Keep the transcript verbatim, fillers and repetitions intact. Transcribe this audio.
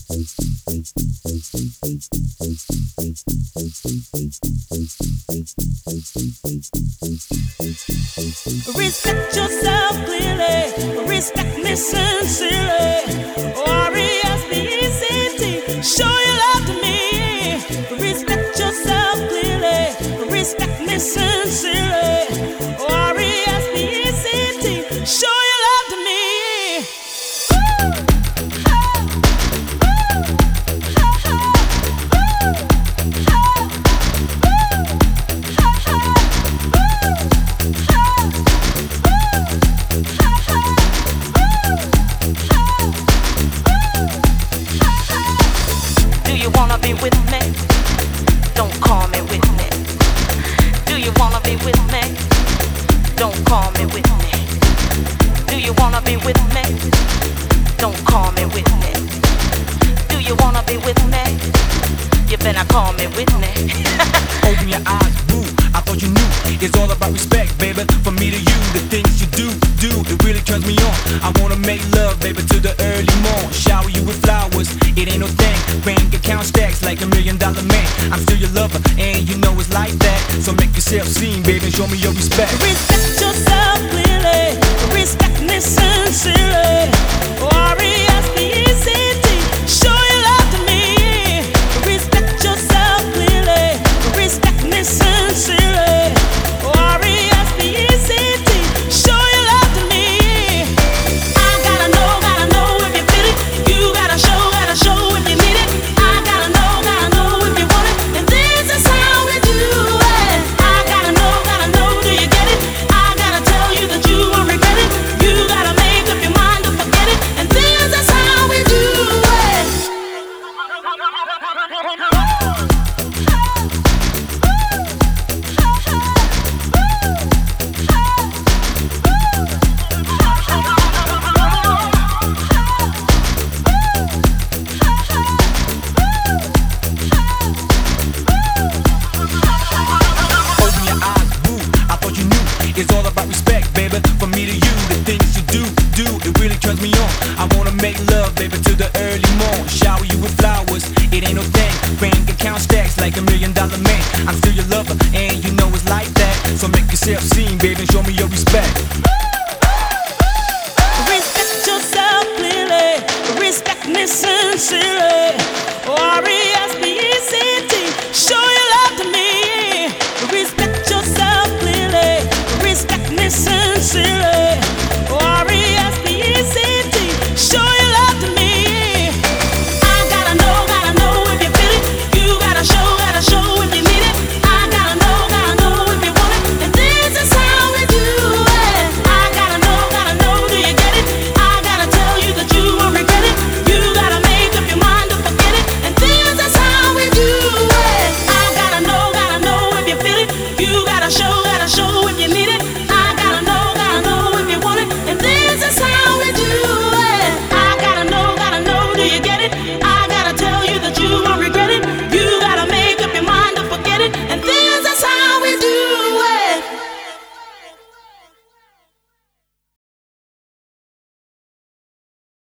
Respect yourself clearly, respect me sincerely. R E S P E C T, show your love to me. Respect yourself clearly, respect me sincerely. R E S P E C T, show your love to me. With me, don't call me with me. Do you wanna be with me? Don't call me with me. Do you wanna be with me? Don't call me with me. Do you wanna be with me? You better call me with me. Open your eyes, boo. I thought you knew. It's all about respect, baby. From me to you, the things you do, do, it really turns me on. I wanna make love, baby, to the early morn. Shower you with flowers, it ain't no thing. Bank account stacks like a million dollar man. I'm still your lover, and you know it's like that. So make yourself seen, baby, and show me your respect. Respect yourself clearly, respect me sincerely. R E S P E C T, show your love to me. Respect yourself clearly, respect me sincerely. R E S P E C T, show your love to me. I gotta know, gotta know if you feel it. You gotta show, gotta show if you need it. I gotta know, gotta know if you want it. And this is how we do it. I gotta know, gotta know, do you get it? I gotta tell you that you won't regret it. You gotta make up your mind to forget it. And this is how we do it. Open your eyes, boo. I thought you knew. It's all about respect, baby. From me to you, the things you do, do, it really turns me on. I wanna make love, baby, to the early morn. Shower you with flowers, it ain't no thing. Bank account stacks like a million dollar man. I'm still your lover, and you know it's like that. So make yourself seen, baby, and show me your respect. Respect yourself clearly, respect me sincerely. R E S P E C T, show your love to me. Respect yourself clearly, respect me sincerely. R E S P E C T, show your love to me. I gotta know, gotta know if you feel it. You gotta show, gotta show if you need it. I gotta know, gotta know if you want it. And this is how we do it. I gotta know, gotta know, do you get it? I gotta tell you that you won't regret it. You gotta make up your mind to forget it. And this is how we do it. I gotta know, gotta know if you feel it. You gotta show, gotta show if you need it.